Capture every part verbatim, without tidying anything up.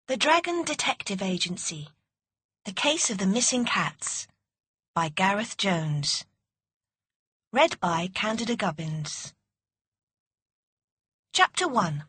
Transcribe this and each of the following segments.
The Dragon Detective Agency. The Case of the Missing Cats by Gareth Jones. Read by Candida Gubbins. Chapter one.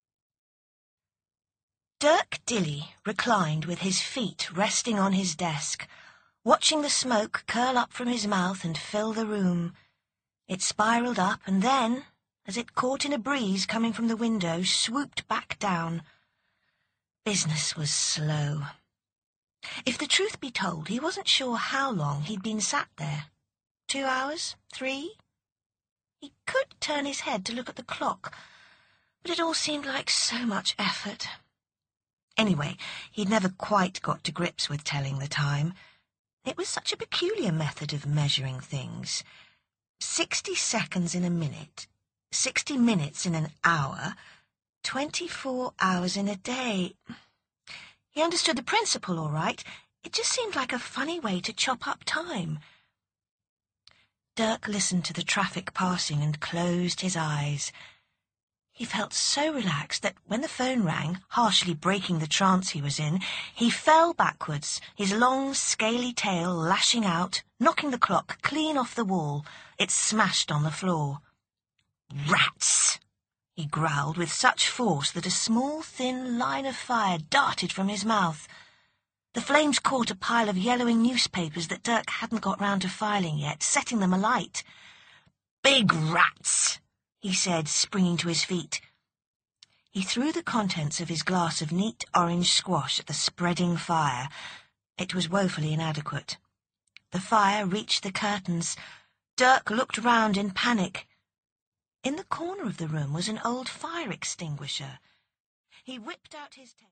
Dirk Dilly reclined with his feet resting on his desk, watching the smoke curl up from his mouth and fill the room. It spiraled up and then, as it caught in a breeze coming from the window, swooped back down. Business was slow. If the truth be told, he wasn't sure how long he'd been sat there. Two hours? Three? He could turn his head to look at the clock, but it all seemed like so much effort. Anyway, he'd never quite got to grips with telling the time. It was such a peculiar method of measuring things. Sixty seconds in a minute, sixty minutes in an hour, twenty-four hours in a day. He understood the principle all right. It just seemed like a funny way to chop up time. Dirk listened to the traffic passing and closed his eyes. He felt so relaxed that when the phone rang, harshly breaking the trance he was in, he fell backwards, his long, scaly tail lashing out, knocking the clock clean off the wall. It smashed on the floor. "Rats!" he growled with such force that a small, thin line of fire darted from his mouth. The flames caught a pile of yellowing newspapers that Dirk hadn't got round to filing yet, setting them alight. "Big rats!" he said, springing to his feet. He threw the contents of his glass of neat orange squash at the spreading fire. It was woefully inadequate. The fire reached the curtains. Dirk looked round in panic. In the corner of the room was an old fire extinguisher. He whipped out his...